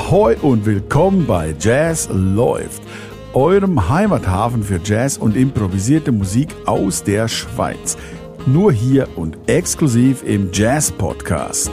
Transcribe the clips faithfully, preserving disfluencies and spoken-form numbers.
Ahoi und willkommen bei Jazz läuft, eurem Heimathafen für Jazz und improvisierte Musik aus der Schweiz. Nur hier und exklusiv im Jazz Podcast.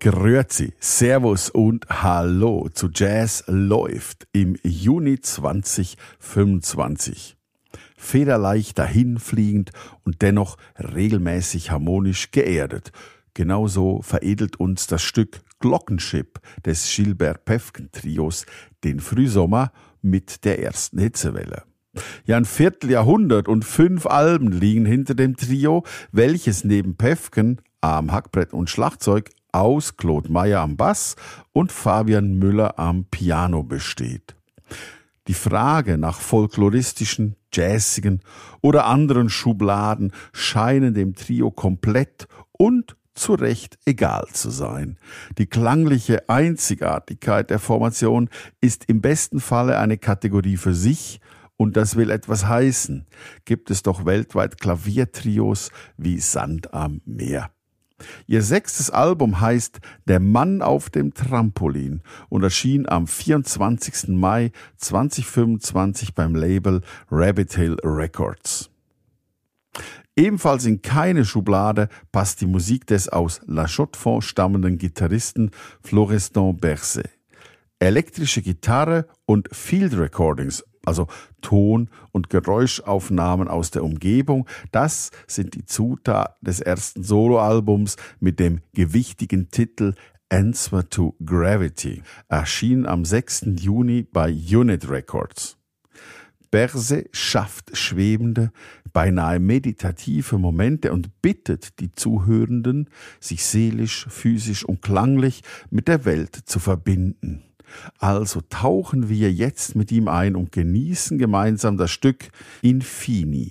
Grüezi, Servus und Hallo zu Jazz läuft im Juni zwanzig fünfundzwanzig. Federleicht dahinfliegend und dennoch regelmäßig harmonisch geerdet. Genauso veredelt uns das Stück Glockenschip des Gilbert-Pefken-Trios den Frühsommer mit der ersten Hitzewelle. Ja, ein Vierteljahrhundert und fünf Alben liegen hinter dem Trio, welches neben Pefken am Hackbrett und Schlagzeug aus Claude Meyer am Bass und Fabian Müller am Piano besteht. Die Frage nach folkloristischen, jazzigen oder anderen Schubladen scheinen dem Trio komplett und zu Recht egal zu sein. Die klangliche Einzigartigkeit der Formation ist im besten Falle eine Kategorie für sich, und das will etwas heißen. Gibt es doch weltweit Klaviertrios wie Sand am Meer. Ihr sechstes Album heißt Der Mann auf dem Trampolin und erschien am vierundzwanzigsten Mai zweitausendfünfundzwanzig beim Label Rabbit Hill Records. Ebenfalls in keine Schublade passt die Musik des aus La Chaux-de-Fonds stammenden Gitarristen Florestan Berset. Elektrische Gitarre und Field Recordings, also Ton- und Geräuschaufnahmen aus der Umgebung, das sind die Zutaten des ersten Soloalbums mit dem gewichtigen Titel Answer to Gravity, erschien am sechsten Juni bei Unit Records. Berset schafft schwebende, beinahe meditative Momente und bittet die Zuhörenden, sich seelisch, physisch und klanglich mit der Welt zu verbinden. Also tauchen wir jetzt mit ihm ein und genießen gemeinsam das Stück Infini.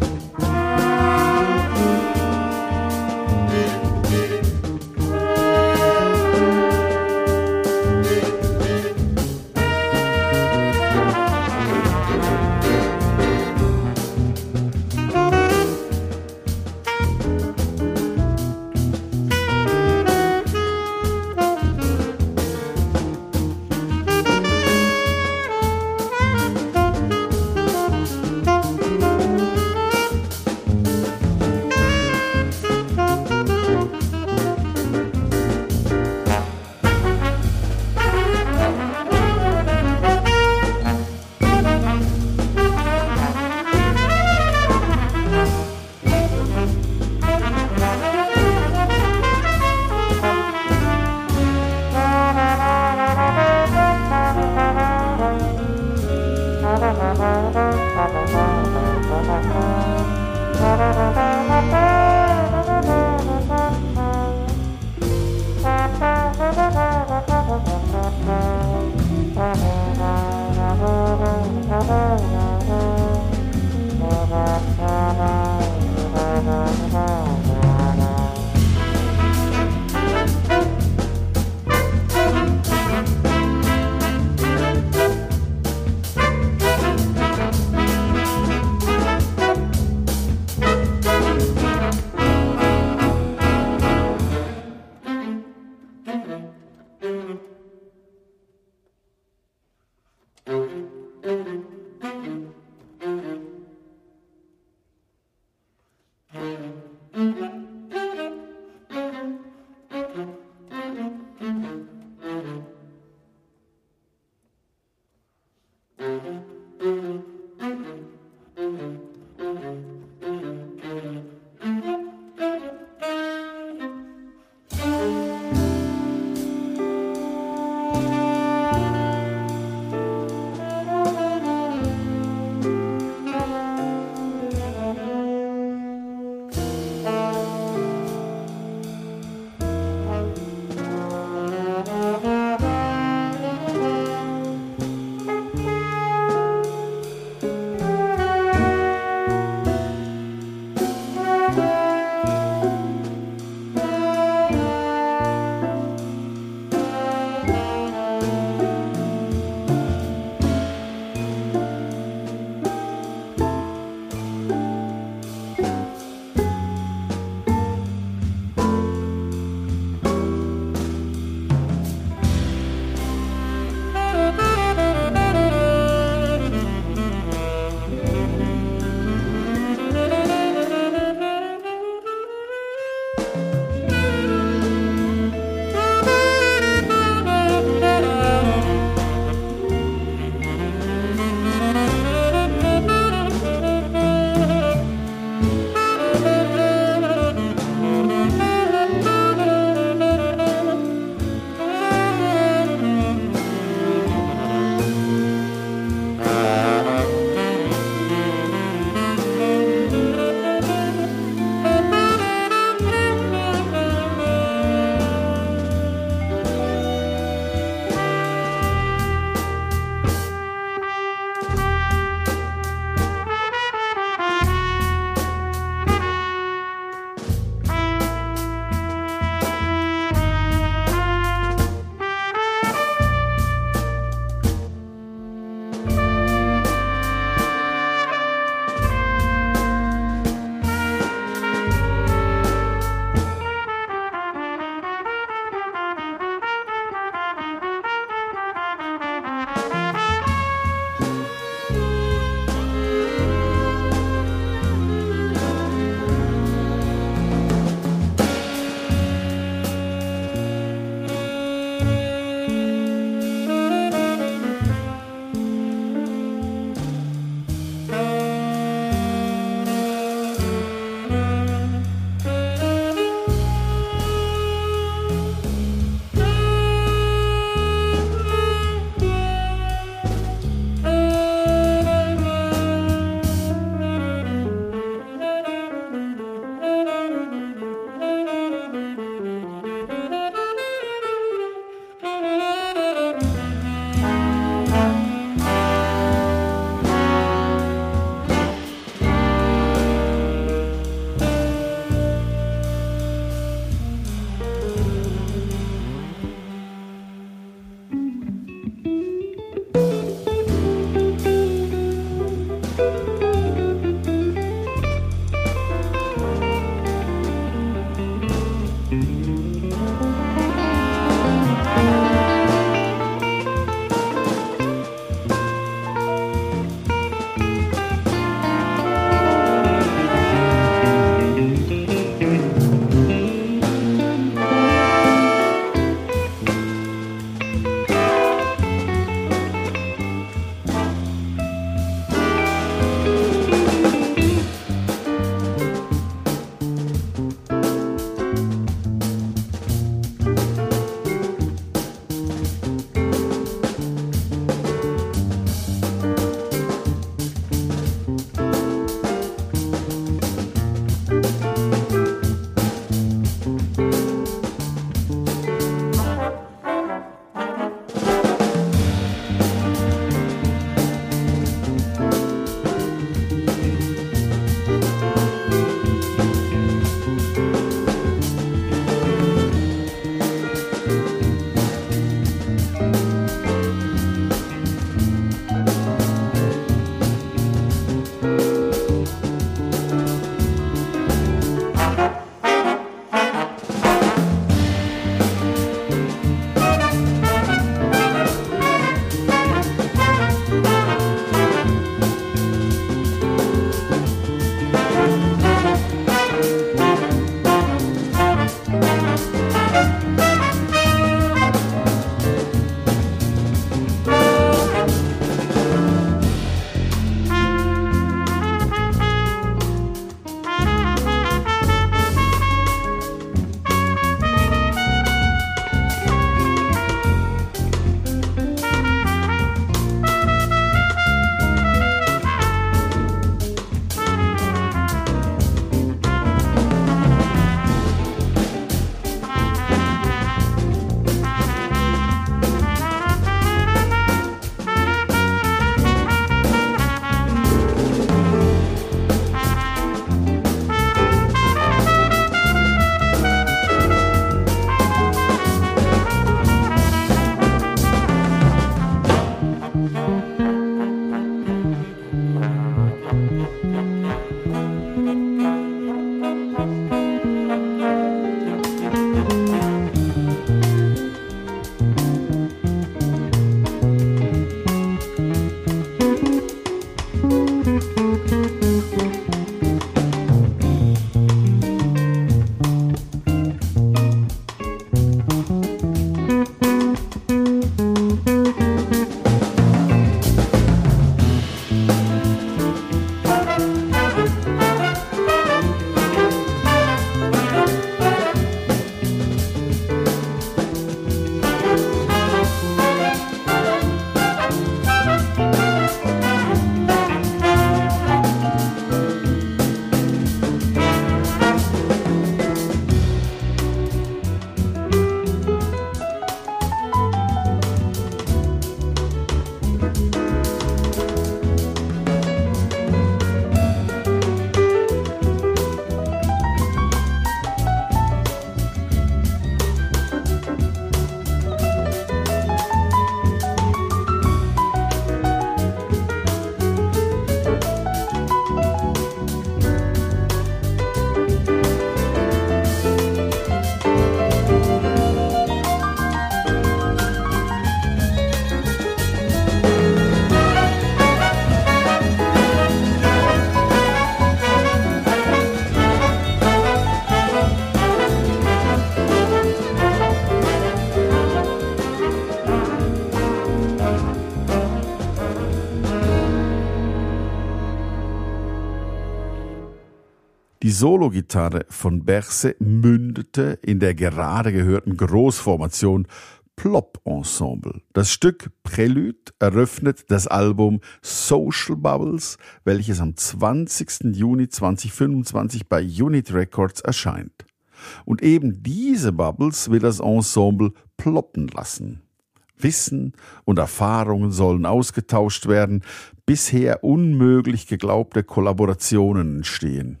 Die Sologitarre von Berset mündete in der gerade gehörten Großformation Plop Ensemble. Das Stück Prelude eröffnet das Album Social Bubbles, welches am zwanzigsten Juni zweitausendfünfundzwanzig bei Unit Records erscheint. Und eben diese Bubbles will das Ensemble ploppen lassen. Wissen und Erfahrungen sollen ausgetauscht werden, bisher unmöglich geglaubte Kollaborationen entstehen.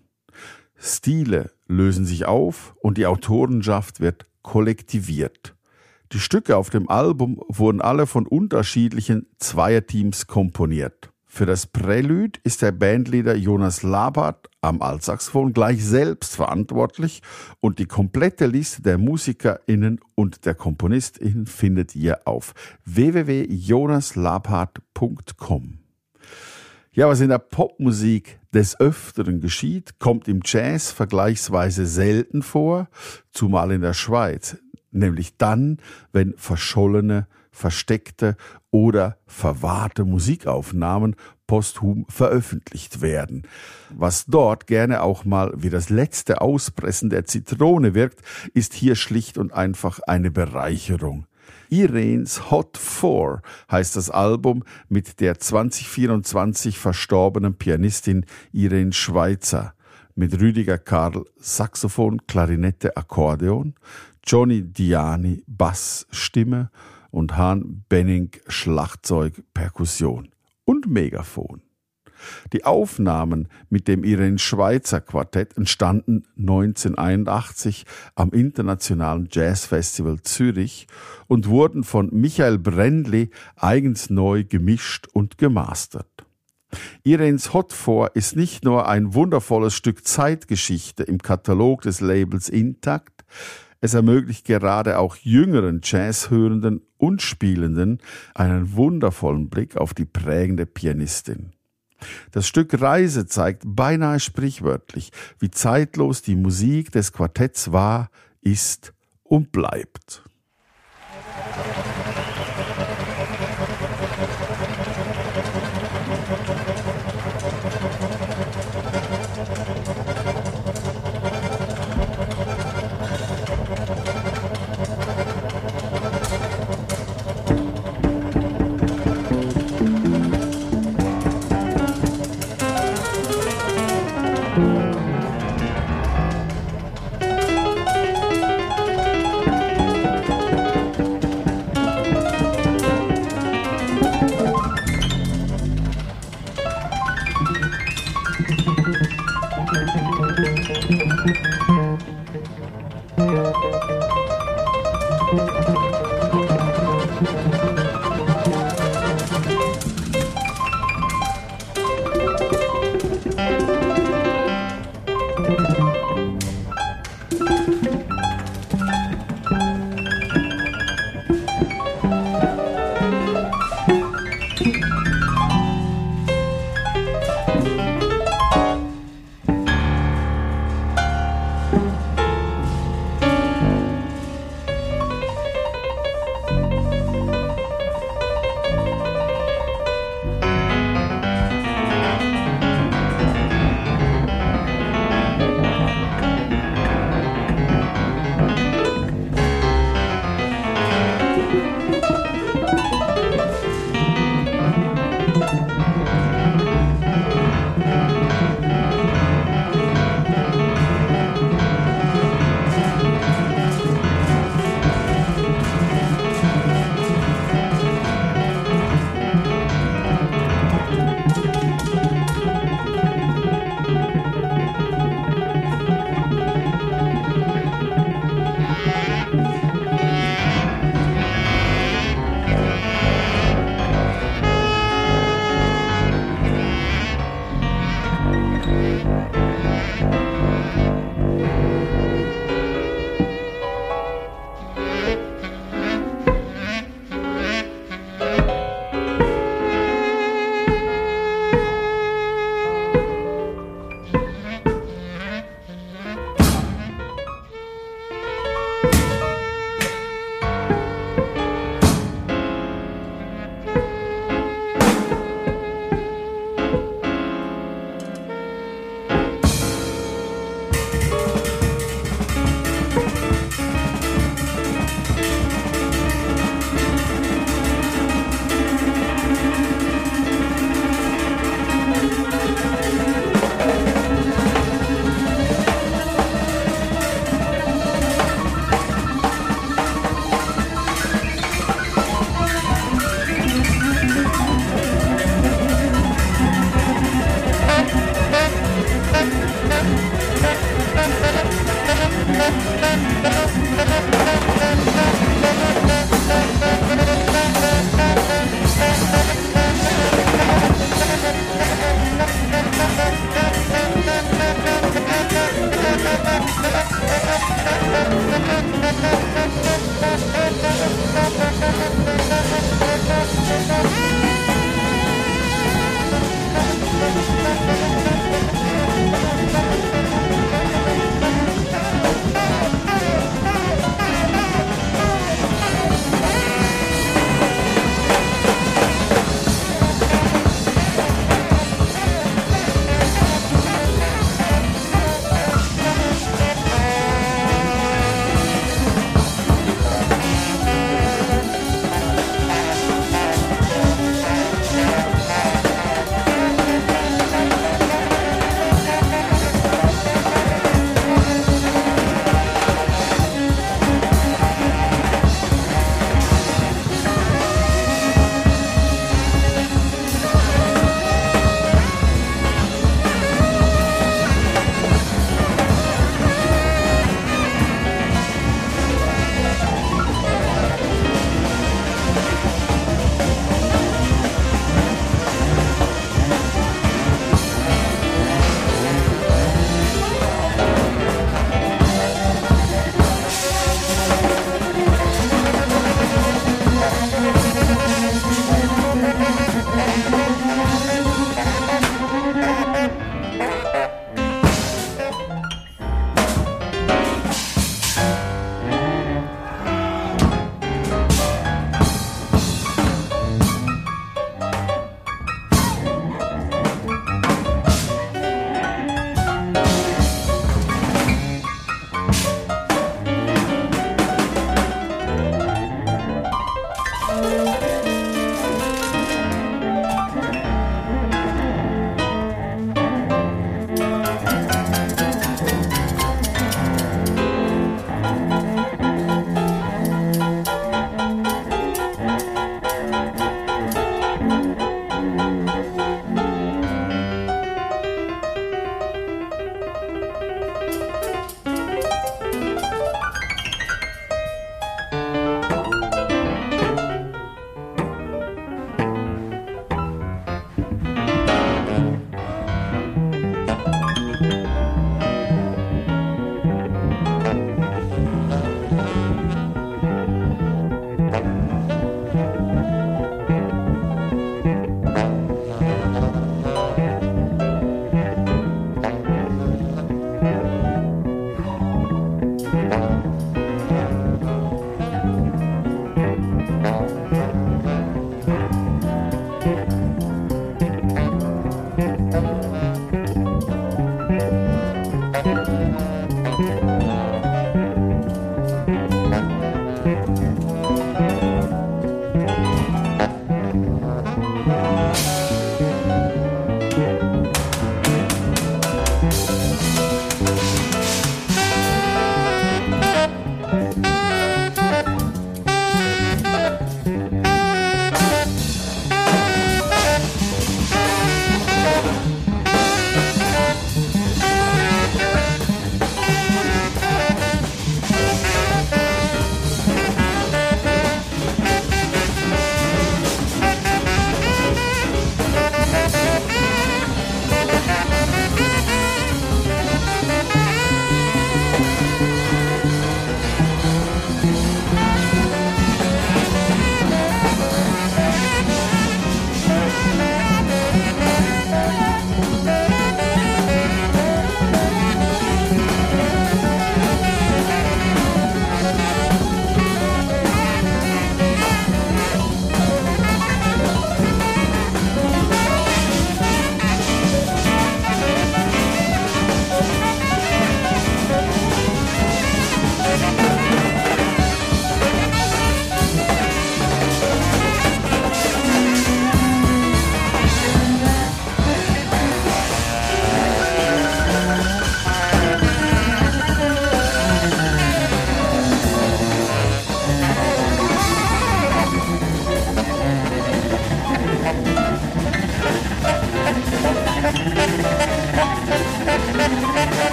Stile lösen sich auf und die Autorenschaft wird kollektiviert. Die Stücke auf dem Album wurden alle von unterschiedlichen Zweierteams komponiert. Für das Prelude ist der Bandleader Jonas Labart am Altsaxophon gleich selbst verantwortlich und die komplette Liste der MusikerInnen und der KomponistInnen findet ihr auf w w w punkt jonas labart punkt com. Ja, was in der Popmusik des Öfteren geschieht, kommt im Jazz vergleichsweise selten vor, zumal in der Schweiz. Nämlich dann, wenn verschollene, versteckte oder verwahrte Musikaufnahmen posthum veröffentlicht werden. Was dort gerne auch mal wie das letzte Auspressen der Zitrone wirkt, ist hier schlicht und einfach eine Bereicherung. Irene's Hot Four heißt das Album mit der zwanzig vierundzwanzig verstorbenen Pianistin Irene Schweizer, mit Rüdiger Karl Saxophon, Klarinette, Akkordeon, Johnny Diani Bass, Stimme und Han Benning Schlagzeug, Perkussion und Megafon. Die Aufnahmen mit dem Irene Schweizer Quartett entstanden neunzehnhunderteinundachtzig am Internationalen Jazzfestival Zürich und wurden von Michael Brändli eigens neu gemischt und gemastert. Irene's Hot Four ist nicht nur ein wundervolles Stück Zeitgeschichte im Katalog des Labels Intakt, es ermöglicht gerade auch jüngeren Jazzhörenden und Spielenden einen wundervollen Blick auf die prägende Pianistin. Das Stück Reise zeigt beinahe sprichwörtlich, wie zeitlos die Musik des Quartetts war, ist und bleibt.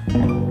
Tschüss.